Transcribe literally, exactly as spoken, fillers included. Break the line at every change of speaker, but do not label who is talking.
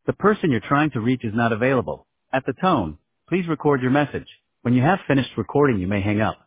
The person you're trying to reach is not available. At the tone, please record your message. When you have finished recording, you may hang up.